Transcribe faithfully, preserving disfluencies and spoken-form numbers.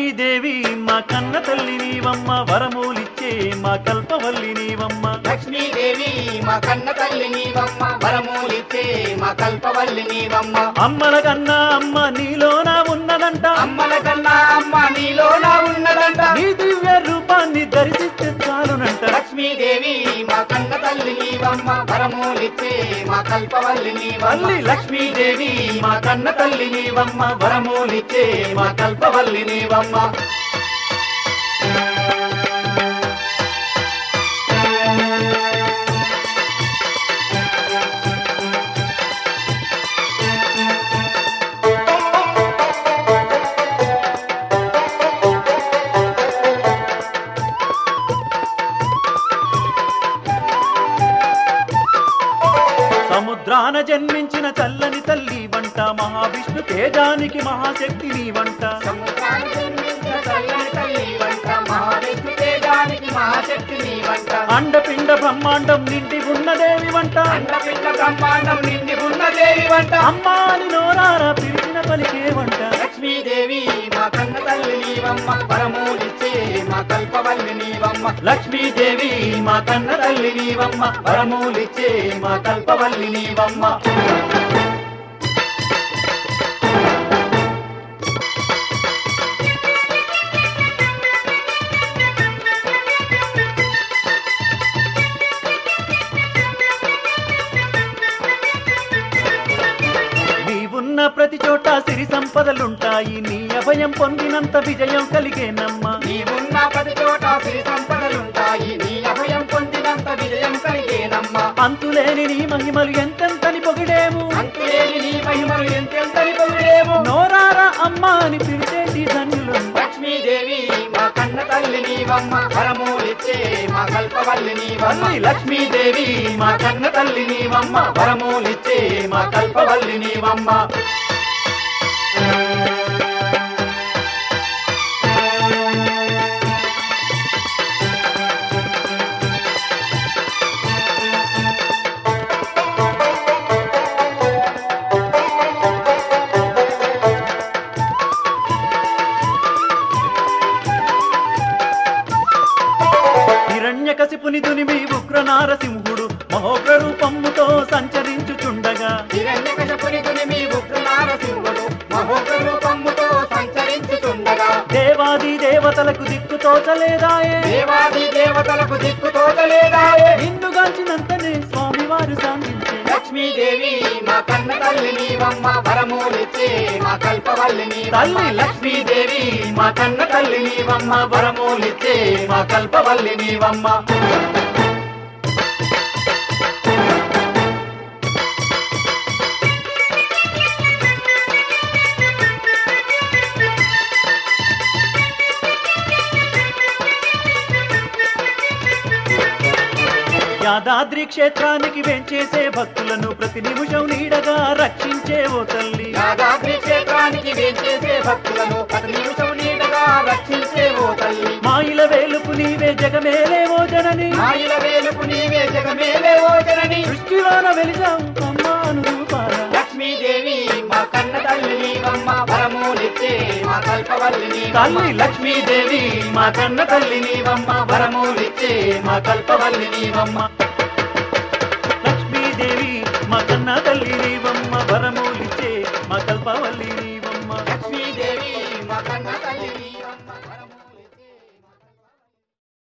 లక్ష్మీదేవి మా కన్న తల్లి నీవమ్మ వరమూలిచ్చే మా కల్పవల్లి నీవమ్మ లక్ష్మీదేవి మా కన్న తల్లి నీవమ్మ వరమూలిచ్చే మా కల్పవల్లి నీవమ్మ అమ్మల కన్నా అమ్మ నీలోన ఉన్నదంట అమ్మల కన్నా అమ్మ నీలోన ఉన్నదంట నీ దివ్య రూపాన్ని దర్శిస్తే చాలునంట లక్ష్మీదేవి మా కన్న తల్లి నీవమ్మ వరమూలిచ్చే మా కల్పవల్లి నీవమ్మ లక్ష్మీదేవి మా కన్న తల్లి నీవమ్మ వరమూలిచ్చే మా కల్పవల్లి నీవమ్మ సముద్రాన జన్మించిన చల్లని తల్లి వంట మహావిష్ణు తేజానికి మహాశక్తి నీ వంట సముద్రాన జన్మించిన చల్లని తల్లి వంట మహావిష్ణు తేజానికి మహాశక్తి నీ వంట అండపిండ బ్రహ్మాండం నిండి ఉన్నదేవి వంట అండపిండ బ్రహ్మాండం నిండి ఉన్నదేవి వంట అమ్మా అని నోరారా పిలిచిన పలికే వంట లక్ష్మీదేవి మా కన్న తల్లి నీవమ్మ వరమూలిచ్చే మా కల్పవల్లి నీవమ్మ లక్ష్మీదేవి మా కన్న తల్లి నీవమ్మ వరమూలిచ్చే మా కల్పవల్లి నీవమ్మ నీవున్న ప్రతి చోట సిరి సంపదలుంటాయి నీ అభయం పొందినంత విజయం కలిగేనమ్మా నీవున్న ప్రతి చోట సిరి సంపదలుంటాయి నీ అభయం పొందినంత విజయం కలిగేనమ్మ అంతులేని నీ మహిమలు ఎంతెంతని పొగిడేము అంతులేని నీ మహిమలు ఎంతెంతని పొగిడేము నోరారా అమ్మా అని పిలిచేటి ధన్యులు లక్ష్మీదేవి మా కన్న తల్లి నీవమ్మ వరమూలిచ్చే మా కల్పవల్లి నీవమ్మ లక్ష్మీదేవి మా కన్న తల్లి నీవమ్మ వరమూలిచ్చే మా కల్పవల్లి నీవమ్మ హిరణ్యకశిపుని దునిమి ఉగ్ర నారసింహుడు మహోగ్ర రూపముతో సంచరించుచుండగా హిరణ్యకశపుని దునిమి ఉగ్ర నారసింహుడు మహోగ్ర రూపముతో సంచరించుచుండగా దేవాది దేవతలకు దిక్కు తోచలేదాయే దేవాది దేవతలకు దిక్కు తోచలేదాయే నిన్నుగాంచినంతనే స్వామివారు శాంతించే లక్ష్మీదేవి మా కన్న తల్లి నీవమ్మ వరమూలిచ్చే మా కల్పవల్లి తల్లి లక్ష్మీదేవి మా కన్న తల్లి నీవమ్మ వరమూలిచ్చే మా కల్పవల్లి నీవమ్మ యాదాద్రి క్షేత్రానికి వెంచేసే భక్తులను ప్రతి నిమిషం నీడగా రక్షించే ఓ తల్లి యాదాద్రి క్షేత్రానికి వేంచేసే భక్తులను ప్రతి నిమిషం నీడగా రక్షించే ఓ తల్లి మాయిల వేలుపు నీవే జగమేలే ఓ జనని మాయిల వేలుపు నీవే జగమేలే ఓ జనని సృష్టిలోన వెలిసావు అమ్మాను రూపాల లక్ష్మీదేవి మా కన్న తల్లి నీవమ్మ వరమూలిచ్చే మా కల్పవల్లి తల్లి లక్ష్మీదేవి మా కన్న తల్లి నీవమ్మ వరమూలిచ్చే మా కల్పవల్లి నీవమ్మ లక్ష్మీదేవి మా కన్న తల్లి నీవమ్మ వరమూలిచ్చే మా కల్పవల్లి